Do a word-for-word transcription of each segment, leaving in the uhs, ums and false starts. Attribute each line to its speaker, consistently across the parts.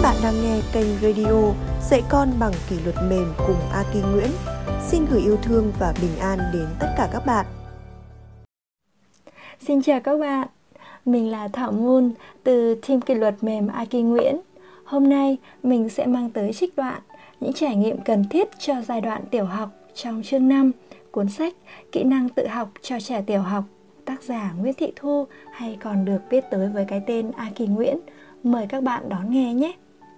Speaker 1: bạn đang nghe kênh radio Dạy Con Bằng Kỷ Luật Mềm cùng Aki Nguyễn. Xin gửi yêu thương và bình an đến tất cả các bạn.
Speaker 2: Xin chào các bạn, mình là Thảo Moon từ team Kỷ Luật Mềm Aki Nguyễn. Hôm nay mình sẽ mang tới trích đoạn những trải nghiệm cần thiết cho giai đoạn tiểu học trong chương năm cuốn sách Kỹ năng tự học cho trẻ tiểu học, tác giả Nguyễn Thị Thu, hay còn được biết tới với cái tên Aki Nguyễn. Mời các bạn đón nghe nhé.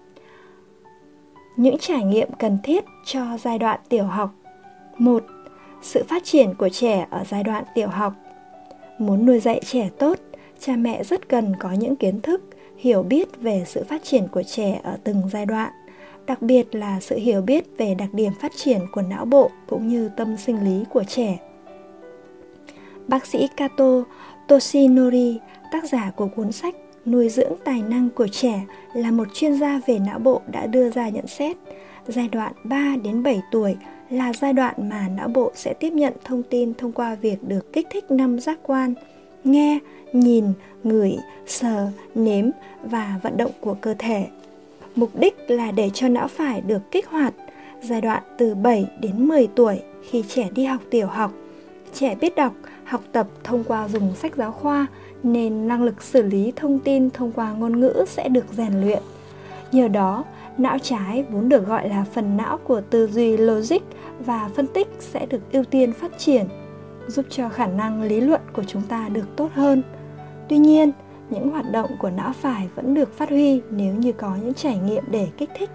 Speaker 2: Những trải nghiệm cần thiết cho giai đoạn tiểu học. một. Sự phát triển của trẻ ở giai đoạn tiểu học. Muốn nuôi dạy trẻ tốt, cha mẹ rất cần có những kiến thức, hiểu biết về sự phát triển của trẻ ở từng giai đoạn, đặc biệt là sự hiểu biết về đặc điểm phát triển của não bộ cũng như tâm sinh lý của trẻ. Bác sĩ Kato Toshinori, tác giả của cuốn sách Nuôi dưỡng tài năng của trẻ, là một chuyên gia về não bộ, đã đưa ra nhận xét giai đoạn ba đến bảy tuổi là giai đoạn mà não bộ sẽ tiếp nhận thông tin thông qua việc được kích thích năm giác quan: nghe, nhìn, ngửi, sờ, nếm và vận động của cơ thể. Mục đích là để cho não phải được kích hoạt. Giai đoạn từ bảy đến mười tuổi, khi trẻ đi học tiểu học, trẻ biết đọc, học tập thông qua dùng sách giáo khoa, nên năng lực xử lý thông tin thông qua ngôn ngữ sẽ được rèn luyện. Nhờ đó, não trái vốn được gọi là phần não của tư duy logic và phân tích sẽ được ưu tiên phát triển, giúp cho khả năng lý luận của chúng ta được tốt hơn. Tuy nhiên, những hoạt động của não phải vẫn được phát huy nếu như có những trải nghiệm để kích thích.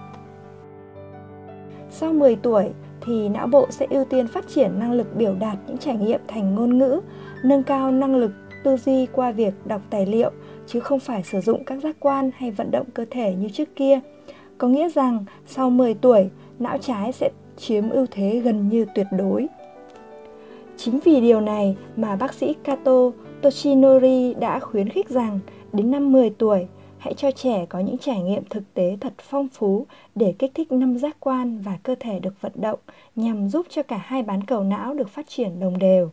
Speaker 2: Sau mười tuổi thì não bộ sẽ ưu tiên phát triển năng lực biểu đạt những trải nghiệm thành ngôn ngữ, nâng cao năng lực tư duy qua việc đọc tài liệu, chứ không phải sử dụng các giác quan hay vận động cơ thể như trước kia. Có nghĩa rằng sau mười tuổi, não trái sẽ chiếm ưu thế gần như tuyệt đối. Chính vì điều này mà bác sĩ Kato Toshinori đã khuyến khích rằng đến năm mười tuổi, hãy cho trẻ có những trải nghiệm thực tế thật phong phú để kích thích năm giác quan và cơ thể được vận động, nhằm giúp cho cả hai bán cầu não được phát triển đồng đều.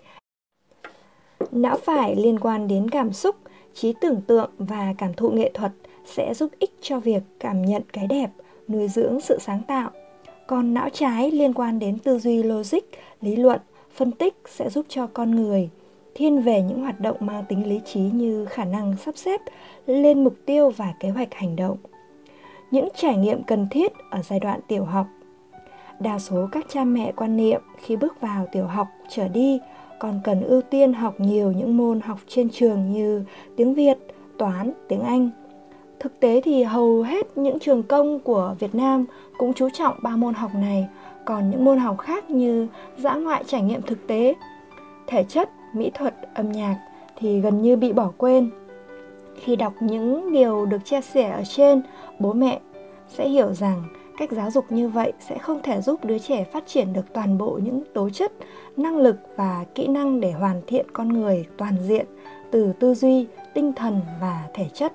Speaker 2: Não phải liên quan đến cảm xúc, trí tưởng tượng và cảm thụ nghệ thuật sẽ giúp ích cho việc cảm nhận cái đẹp, nuôi dưỡng sự sáng tạo. Còn não trái liên quan đến tư duy logic, lý luận, phân tích sẽ giúp cho con người thiên về những hoạt động mang tính lý trí như khả năng sắp xếp, lên mục tiêu và kế hoạch hành động. Những trải nghiệm cần thiết ở giai đoạn tiểu học. Đa số các cha mẹ quan niệm khi bước vào tiểu học trở đi, còn cần ưu tiên học nhiều những môn học trên trường như tiếng Việt, toán, tiếng Anh. Thực tế thì hầu hết những trường công của Việt Nam cũng chú trọng ba môn học này, còn những môn học khác như dã ngoại trải nghiệm thực tế, thể chất, mỹ thuật, âm nhạc thì gần như bị bỏ quên. Khi đọc những điều được chia sẻ ở trên, bố mẹ sẽ hiểu rằng cách giáo dục như vậy sẽ không thể giúp đứa trẻ phát triển được toàn bộ những tố chất, năng lực và kỹ năng để hoàn thiện con người toàn diện, từ tư duy, tinh thần và thể chất.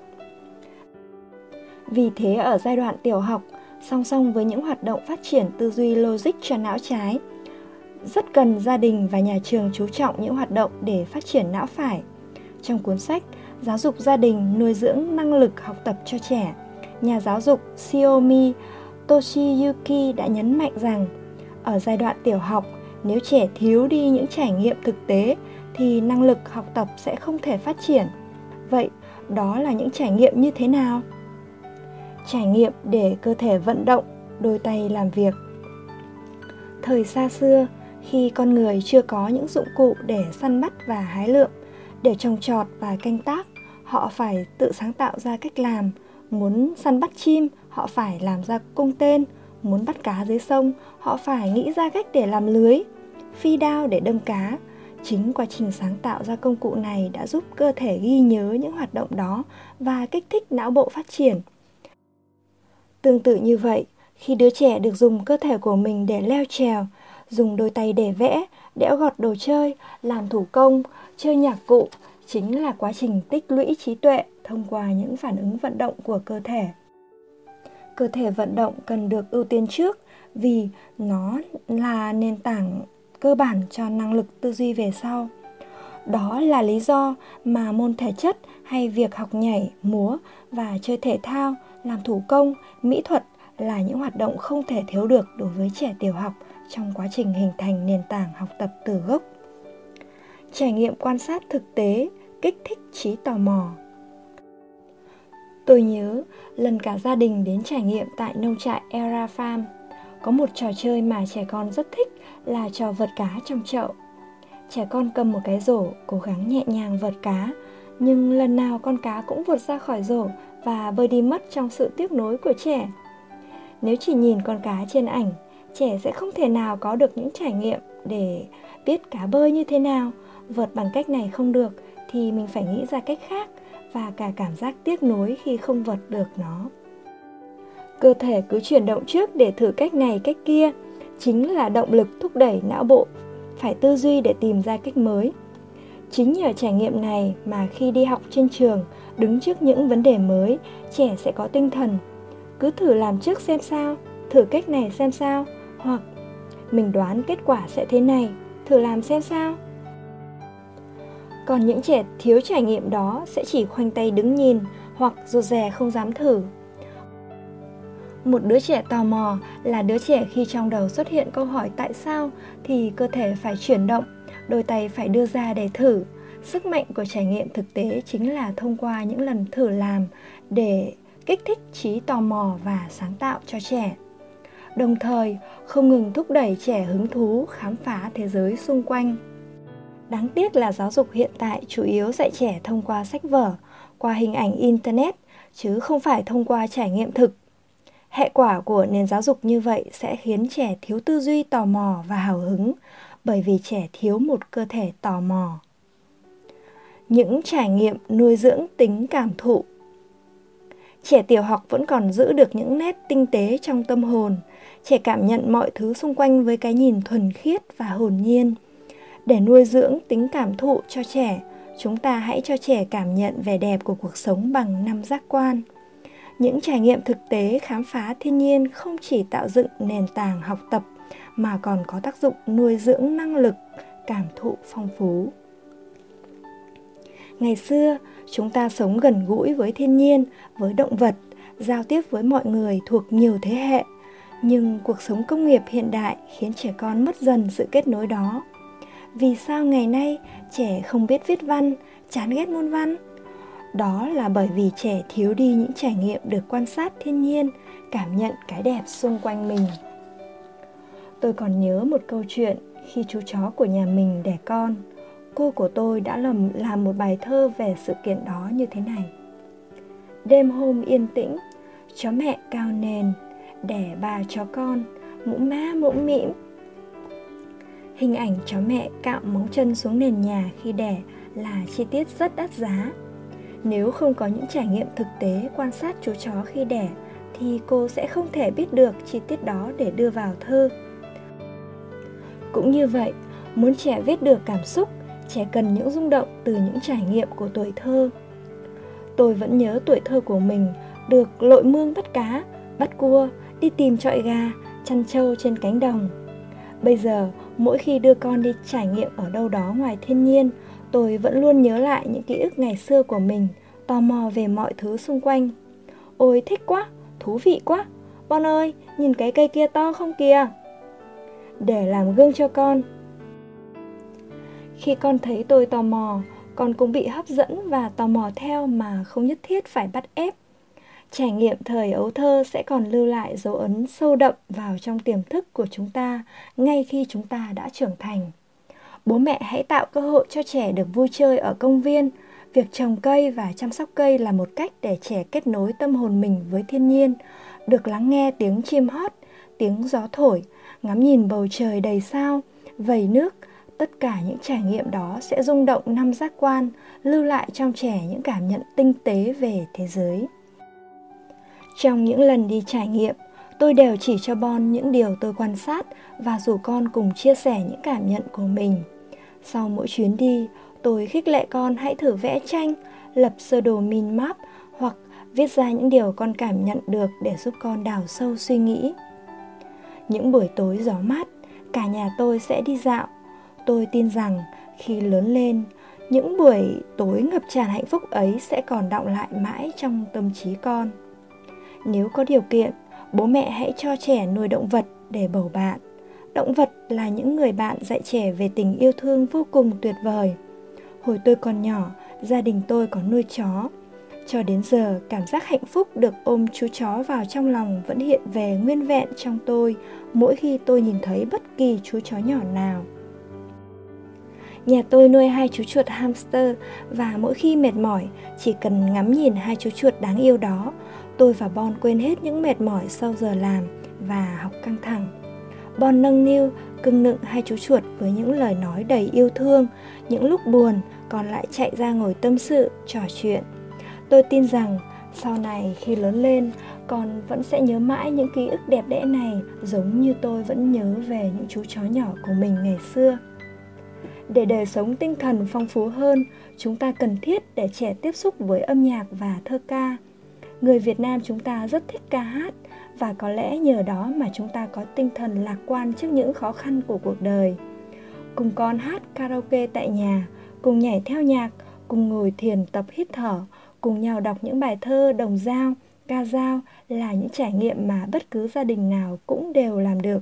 Speaker 2: Vì thế ở giai đoạn tiểu học, song song với những hoạt động phát triển tư duy logic cho não trái, rất cần gia đình và nhà trường chú trọng những hoạt động để phát triển não phải. Trong cuốn sách Giáo dục gia đình nuôi dưỡng năng lực học tập cho trẻ, nhà giáo dục Xiaomi Toshiyuki đã nhấn mạnh rằng ở giai đoạn tiểu học, nếu trẻ thiếu đi những trải nghiệm thực tế thì năng lực học tập sẽ không thể phát triển. Vậy, đó là những trải nghiệm như thế nào? Trải nghiệm để cơ thể vận động, đôi tay làm việc. Thời xa xưa, khi con người chưa có những dụng cụ để săn bắt và hái lượm, để trồng trọt và canh tác, họ phải tự sáng tạo ra cách làm. Muốn săn bắt chim, họ phải làm ra cung tên. Muốn bắt cá dưới sông, họ phải nghĩ ra cách để làm lưới, phi đao để đâm cá. Chính quá trình sáng tạo ra công cụ này đã giúp cơ thể ghi nhớ những hoạt động đó và kích thích não bộ phát triển. Tương tự như vậy, khi đứa trẻ được dùng cơ thể của mình để leo trèo, dùng đôi tay để vẽ, đẽo gọt đồ chơi, làm thủ công, chơi nhạc cụ, chính là quá trình tích lũy trí tuệ thông qua những phản ứng vận động của cơ thể. Cơ thể vận động cần được ưu tiên trước vì nó là nền tảng cơ bản cho năng lực tư duy về sau. Đó là lý do mà môn thể chất hay việc học nhảy, múa và chơi thể thao, làm thủ công, mỹ thuật là những hoạt động không thể thiếu được đối với trẻ tiểu học trong quá trình hình thành nền tảng học tập từ gốc. Trải nghiệm quan sát thực tế, kích thích trí tò mò. Tôi nhớ lần cả gia đình đến trải nghiệm tại nông trại Era Farm, có một trò chơi mà trẻ con rất thích là trò vợt cá trong chậu. Trẻ con cầm một cái rổ, cố gắng nhẹ nhàng vợt cá, nhưng lần nào con cá cũng vượt ra khỏi rổ và bơi đi mất trong sự tiếc nuối của trẻ. Nếu chỉ nhìn con cá trên ảnh, trẻ sẽ không thể nào có được những trải nghiệm để biết cá bơi như thế nào. Vượt bằng cách này không được thì mình phải nghĩ ra cách khác, và cả cảm giác tiếc nuối khi không vượt được nó. Cơ thể cứ chuyển động trước để thử cách này cách kia, chính là động lực thúc đẩy não bộ phải tư duy để tìm ra cách mới. Chính nhờ trải nghiệm này mà khi đi học trên trường, đứng trước những vấn đề mới, trẻ sẽ có tinh thần cứ thử làm trước xem sao, thử cách này xem sao, hoặc mình đoán kết quả sẽ thế này, thử làm xem sao. Còn những trẻ thiếu trải nghiệm đó sẽ chỉ khoanh tay đứng nhìn hoặc rụt rè không dám thử. Một đứa trẻ tò mò là đứa trẻ khi trong đầu xuất hiện câu hỏi tại sao thì cơ thể phải chuyển động, đôi tay phải đưa ra để thử. Sức mạnh của trải nghiệm thực tế chính là thông qua những lần thử làm để kích thích trí tò mò và sáng tạo cho trẻ, đồng thời không ngừng thúc đẩy trẻ hứng thú khám phá thế giới xung quanh. Đáng tiếc là giáo dục hiện tại chủ yếu dạy trẻ thông qua sách vở, qua hình ảnh internet, chứ không phải thông qua trải nghiệm thực. Hệ quả của nền giáo dục như vậy sẽ khiến trẻ thiếu tư duy tò mò và hào hứng, bởi vì trẻ thiếu một cơ thể tò mò. Những trải nghiệm nuôi dưỡng tính cảm thụ. Trẻ tiểu học vẫn còn giữ được những nét tinh tế trong tâm hồn. Trẻ cảm nhận mọi thứ xung quanh với cái nhìn thuần khiết và hồn nhiên. Để nuôi dưỡng tính cảm thụ cho trẻ, chúng ta hãy cho trẻ cảm nhận vẻ đẹp của cuộc sống bằng năm giác quan. Những trải nghiệm thực tế khám phá thiên nhiên không chỉ tạo dựng nền tảng học tập mà còn có tác dụng nuôi dưỡng năng lực cảm thụ phong phú. Ngày xưa, chúng ta sống gần gũi với thiên nhiên, với động vật, giao tiếp với mọi người thuộc nhiều thế hệ. Nhưng cuộc sống công nghiệp hiện đại khiến trẻ con mất dần sự kết nối đó. Vì sao ngày nay trẻ không biết viết văn, chán ghét môn văn? Đó là bởi vì trẻ thiếu đi những trải nghiệm được quan sát thiên nhiên, cảm nhận cái đẹp xung quanh mình. Tôi còn nhớ một câu chuyện khi chú chó của nhà mình đẻ con. Cô của tôi đã làm, làm một bài thơ về sự kiện đó như thế này. Đêm hôm yên tĩnh, chó mẹ cao nền, đẻ ba chó con, mũm má mũm mĩm. Hình ảnh chó mẹ cạo móng chân xuống nền nhà khi đẻ là chi tiết rất đắt giá. Nếu không có những trải nghiệm thực tế quan sát chú chó khi đẻ thì cô sẽ không thể biết được chi tiết đó để đưa vào thơ. Cũng như vậy, muốn trẻ viết được cảm xúc, trẻ cần những rung động từ những trải nghiệm của tuổi thơ. Tôi vẫn nhớ tuổi thơ của mình được lội mương bắt cá, bắt cua, đi tìm trọi gà, chăn trâu trên cánh đồng. Bây giờ, mỗi khi đưa con đi trải nghiệm ở đâu đó ngoài thiên nhiên, tôi vẫn luôn nhớ lại những ký ức ngày xưa của mình, tò mò về mọi thứ xung quanh. Ôi thích quá, thú vị quá, Bon ơi, nhìn cái cây kia to không kìa. Để làm gương cho con. Khi con thấy tôi tò mò, con cũng bị hấp dẫn và tò mò theo mà không nhất thiết phải bắt ép. Trải nghiệm thời ấu thơ sẽ còn lưu lại dấu ấn sâu đậm vào trong tiềm thức của chúng ta ngay khi chúng ta đã trưởng thành. Bố mẹ hãy tạo cơ hội cho trẻ được vui chơi ở công viên. Việc trồng cây và chăm sóc cây là một cách để trẻ kết nối tâm hồn mình với thiên nhiên, được lắng nghe tiếng chim hót, tiếng gió thổi, ngắm nhìn bầu trời đầy sao, vẩy nước. Tất cả những trải nghiệm đó sẽ rung động năm giác quan, lưu lại trong trẻ những cảm nhận tinh tế về thế giới. Trong những lần đi trải nghiệm, tôi đều chỉ cho Bon những điều tôi quan sát và rủ con cùng chia sẻ những cảm nhận của mình. Sau mỗi chuyến đi, tôi khích lệ con hãy thử vẽ tranh, lập sơ đồ mind map hoặc viết ra những điều con cảm nhận được để giúp con đào sâu suy nghĩ. Những buổi tối gió mát, cả nhà tôi sẽ đi dạo. Tôi tin rằng khi lớn lên, những buổi tối ngập tràn hạnh phúc ấy sẽ còn đọng lại mãi trong tâm trí con. Nếu có điều kiện, bố mẹ hãy cho trẻ nuôi động vật để bầu bạn. Động vật là những người bạn dạy trẻ về tình yêu thương vô cùng tuyệt vời. Hồi tôi còn nhỏ, gia đình tôi có nuôi chó. Cho đến giờ, cảm giác hạnh phúc được ôm chú chó vào trong lòng vẫn hiện về nguyên vẹn trong tôi mỗi khi tôi nhìn thấy bất kỳ chú chó nhỏ nào. Nhà tôi nuôi hai chú chuột hamster và mỗi khi mệt mỏi, chỉ cần ngắm nhìn hai chú chuột đáng yêu đó, tôi và Bon quên hết những mệt mỏi sau giờ làm và học căng thẳng. Bon nâng niu, cưng nựng hai chú chuột với những lời nói đầy yêu thương. Những lúc buồn, còn lại chạy ra ngồi tâm sự, trò chuyện. Tôi tin rằng sau này khi lớn lên, con vẫn sẽ nhớ mãi những ký ức đẹp đẽ này, giống như tôi vẫn nhớ về những chú chó nhỏ của mình ngày xưa. Để đời sống tinh thần phong phú hơn, chúng ta cần thiết để trẻ tiếp xúc với âm nhạc và thơ ca. Người Việt Nam chúng ta rất thích ca hát, và có lẽ nhờ đó mà chúng ta có tinh thần lạc quan trước những khó khăn của cuộc đời. Cùng con hát karaoke tại nhà, cùng nhảy theo nhạc, cùng ngồi thiền tập hít thở, cùng nhau đọc những bài thơ đồng dao, ca dao là những trải nghiệm mà bất cứ gia đình nào cũng đều làm được.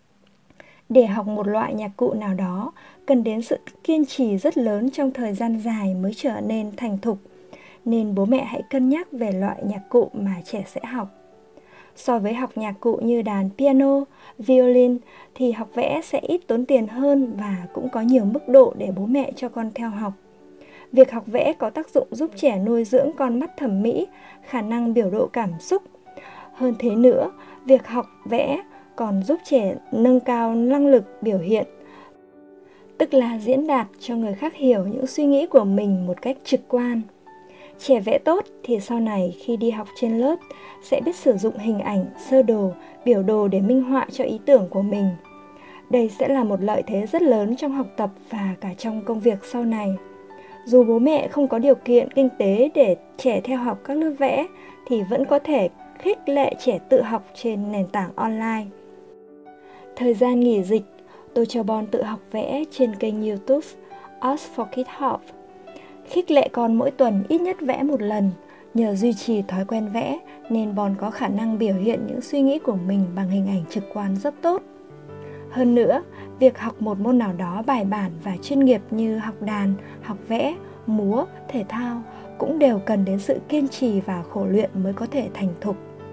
Speaker 2: Để học một loại nhạc cụ nào đó, cần đến sự kiên trì rất lớn trong thời gian dài mới trở nên thành thục, nên bố mẹ hãy cân nhắc về loại nhạc cụ mà trẻ sẽ học. So với học nhạc cụ như đàn piano, violin thì học vẽ sẽ ít tốn tiền hơn và cũng có nhiều mức độ để bố mẹ cho con theo học. Việc học vẽ có tác dụng giúp trẻ nuôi dưỡng con mắt thẩm mỹ, khả năng biểu lộ cảm xúc. Hơn thế nữa, việc học vẽ còn giúp trẻ nâng cao năng lực biểu hiện, tức là diễn đạt cho người khác hiểu những suy nghĩ của mình một cách trực quan. Trẻ vẽ tốt thì sau này khi đi học trên lớp sẽ biết sử dụng hình ảnh, sơ đồ, biểu đồ để minh họa cho ý tưởng của mình. Đây sẽ là một lợi thế rất lớn trong học tập và cả trong công việc sau này. Dù bố mẹ không có điều kiện kinh tế để trẻ theo học các lớp vẽ thì vẫn có thể khích lệ trẻ tự học trên nền tảng online. Thời gian nghỉ dịch, tôi cho Bon tự học vẽ trên kênh YouTube Art for Kids Hub. Khích lệ con mỗi tuần ít nhất vẽ một lần. Nhờ duy trì thói quen vẽ nên Bon có khả năng biểu hiện những suy nghĩ của mình bằng hình ảnh trực quan rất tốt. Hơn nữa, việc học một môn nào đó bài bản và chuyên nghiệp như học đàn, học vẽ, múa, thể thao cũng đều cần đến sự kiên trì và khổ luyện mới có thể thành thục.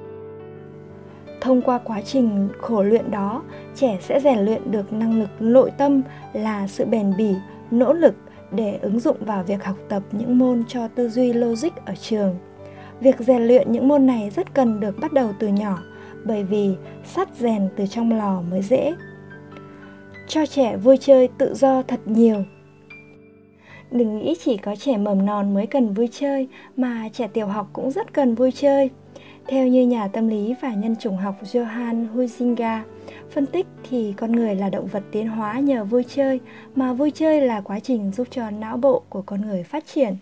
Speaker 2: Thông qua quá trình khổ luyện đó, trẻ sẽ rèn luyện được năng lực nội tâm là sự bền bỉ, nỗ lực để ứng dụng vào việc học tập những môn cho tư duy logic ở trường. Việc rèn luyện những môn này rất cần được bắt đầu từ nhỏ, bởi vì sắt rèn từ trong lò mới dễ. Cho trẻ vui chơi tự do thật nhiều. Đừng nghĩ chỉ có trẻ mầm non mới cần vui chơi, mà trẻ tiểu học cũng rất cần vui chơi. Theo như nhà tâm lý và nhân chủng học Johann Huizinga phân tích thì con người là động vật tiến hóa nhờ vui chơi, mà vui chơi là quá trình giúp cho não bộ của con người phát triển.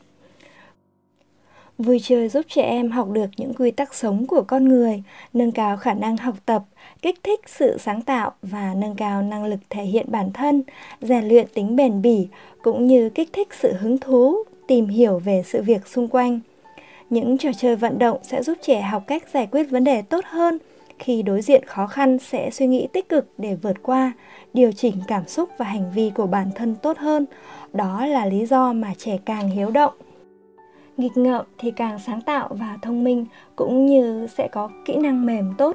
Speaker 2: Vui chơi giúp trẻ em học được những quy tắc sống của con người, nâng cao khả năng học tập, kích thích sự sáng tạo và nâng cao năng lực thể hiện bản thân, rèn luyện tính bền bỉ, cũng như kích thích sự hứng thú, tìm hiểu về sự việc xung quanh. Những trò chơi vận động sẽ giúp trẻ học cách giải quyết vấn đề tốt hơn. Khi đối diện khó khăn sẽ suy nghĩ tích cực để vượt qua, điều chỉnh cảm xúc và hành vi của bản thân tốt hơn. Đó là lý do mà trẻ càng hiếu động, nghịch ngợm thì càng sáng tạo và thông minh, cũng như sẽ có kỹ năng mềm tốt.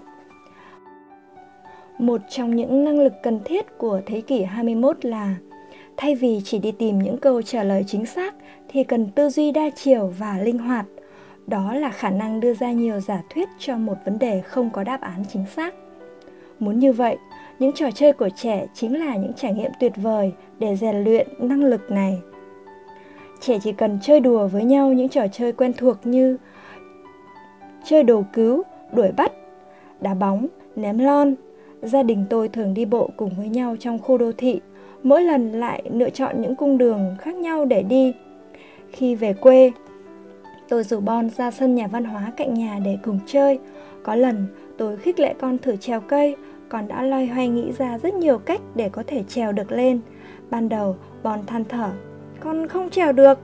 Speaker 2: Một trong những năng lực cần thiết của thế kỷ hai mươi mốt là thay vì chỉ đi tìm những câu trả lời chính xác thì cần tư duy đa chiều và linh hoạt. Đó là khả năng đưa ra nhiều giả thuyết cho một vấn đề không có đáp án chính xác. Muốn như vậy, những trò chơi của trẻ chính là những trải nghiệm tuyệt vời để rèn luyện năng lực này. Trẻ chỉ cần chơi đùa với nhau những trò chơi quen thuộc như chơi đồ cứu, đuổi bắt, đá bóng, ném lon. Gia đình tôi thường đi bộ cùng với nhau trong khu đô thị, mỗi lần lại lựa chọn những cung đường khác nhau để đi. Khi về quê, tôi rủ Bon ra sân nhà văn hóa cạnh nhà để cùng chơi. Có lần tôi khích lệ con thử trèo cây, con đã loay hoay nghĩ ra rất nhiều cách để có thể trèo được lên. Ban đầu Bon than thở, con không trèo được.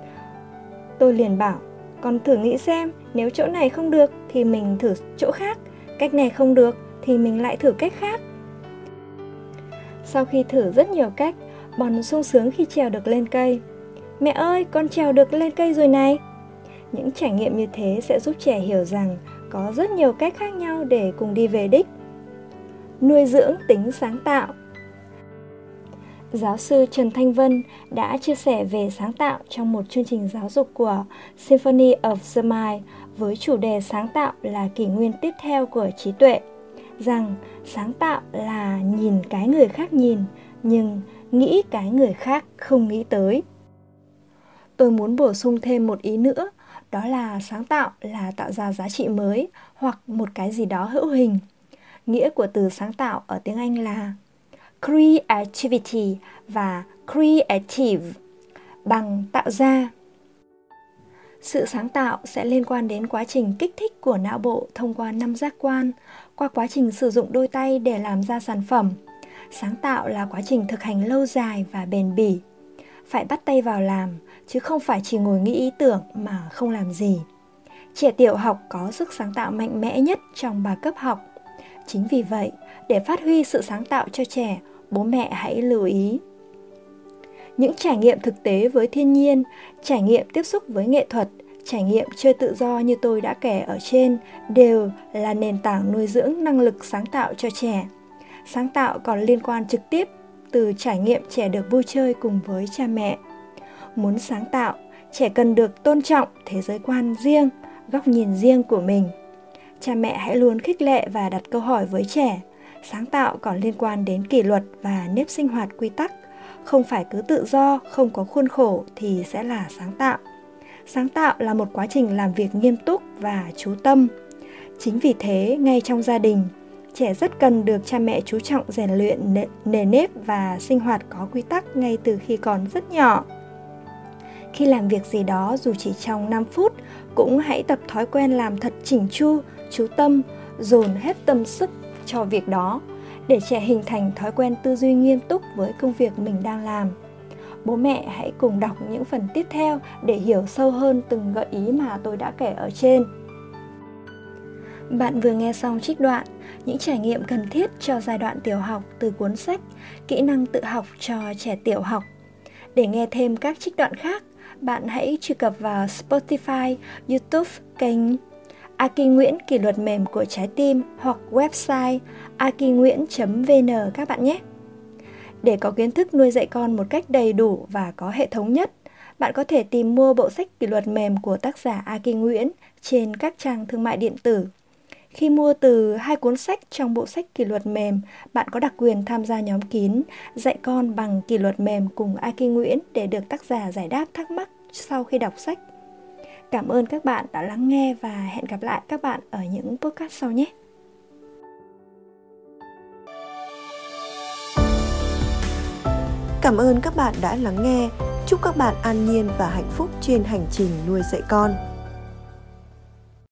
Speaker 2: Tôi liền bảo, con thử nghĩ xem, nếu chỗ này không được thì mình thử chỗ khác, cách này không được thì mình lại thử cách khác. Sau khi thử rất nhiều cách, Bon sung sướng khi trèo được lên cây. Mẹ ơi, con trèo được lên cây rồi này. Những trải nghiệm như thế sẽ giúp trẻ hiểu rằng có rất nhiều cách khác nhau để cùng đi về đích. Nuôi dưỡng tính sáng tạo. Giáo sư Trần Thanh Vân đã chia sẻ về sáng tạo trong một chương trình giáo dục của Symphony of the Mind với chủ đề sáng tạo là kỷ nguyên tiếp theo của trí tuệ, rằng sáng tạo là nhìn cái người khác nhìn, nhưng nghĩ cái người khác không nghĩ tới. Tôi muốn bổ sung thêm một ý nữa, đó là sáng tạo là tạo ra giá trị mới hoặc một cái gì đó hữu hình. Nghĩa của từ sáng tạo ở tiếng Anh là creativity và creative, bằng tạo ra. Sự sáng tạo sẽ liên quan đến quá trình kích thích của não bộ thông qua năm giác quan, qua quá trình sử dụng đôi tay để làm ra sản phẩm. Sáng tạo là quá trình thực hành lâu dài và bền bỉ. Phải bắt tay vào làm, chứ không phải chỉ ngồi nghĩ ý tưởng mà không làm gì. Trẻ tiểu học có sức sáng tạo mạnh mẽ nhất trong ba cấp học. Chính vì vậy, để phát huy sự sáng tạo cho trẻ, bố mẹ hãy lưu ý. Những trải nghiệm thực tế với thiên nhiên, trải nghiệm tiếp xúc với nghệ thuật, trải nghiệm chơi tự do như tôi đã kể ở trên đều là nền tảng nuôi dưỡng năng lực sáng tạo cho trẻ. Sáng tạo còn liên quan trực tiếp từ trải nghiệm trẻ được vui chơi cùng với cha mẹ. Muốn sáng tạo, trẻ cần được tôn trọng thế giới quan riêng, góc nhìn riêng của mình. Cha mẹ hãy luôn khích lệ và đặt câu hỏi với trẻ. Sáng tạo còn liên quan đến kỷ luật và nếp sinh hoạt quy tắc. Không phải cứ tự do, không có khuôn khổ thì sẽ là sáng tạo. Sáng tạo là một quá trình làm việc nghiêm túc và chú tâm. Chính vì thế, ngay trong gia đình, trẻ rất cần được cha mẹ chú trọng rèn luyện nề nếp và sinh hoạt có quy tắc ngay từ khi còn rất nhỏ. Khi làm việc gì đó dù chỉ trong năm phút, cũng hãy tập thói quen làm thật chỉnh chu, chú tâm, dồn hết tâm sức cho việc đó, để trẻ hình thành thói quen tư duy nghiêm túc với công việc mình đang làm. Bố mẹ hãy cùng đọc những phần tiếp theo để hiểu sâu hơn từng gợi ý mà tôi đã kể ở trên. Bạn vừa nghe xong trích đoạn những trải nghiệm cần thiết cho giai đoạn tiểu học từ cuốn sách Kỹ năng tự học cho trẻ tiểu học. Để nghe thêm các trích đoạn khác, bạn hãy truy cập vào Spotify, YouTube, kênh Aki Nguyễn kỷ luật mềm của trái tim hoặc website akiNguyen chấm vn các bạn nhé. Để có kiến thức nuôi dạy con một cách đầy đủ và có hệ thống nhất, bạn có thể tìm mua bộ sách kỷ luật mềm của tác giả Aki Nguyễn trên các trang thương mại điện tử. Khi mua từ hai cuốn sách trong bộ sách kỷ luật mềm, bạn có đặc quyền tham gia nhóm kín dạy con bằng kỷ luật mềm cùng Aki Nguyễn để được tác giả giải đáp thắc mắc sau khi đọc sách. Cảm ơn các bạn đã lắng nghe và hẹn gặp lại các bạn ở những podcast sau nhé.
Speaker 1: Cảm ơn các bạn đã lắng nghe. Chúc các bạn an nhiên và hạnh phúc trên hành trình nuôi dạy con.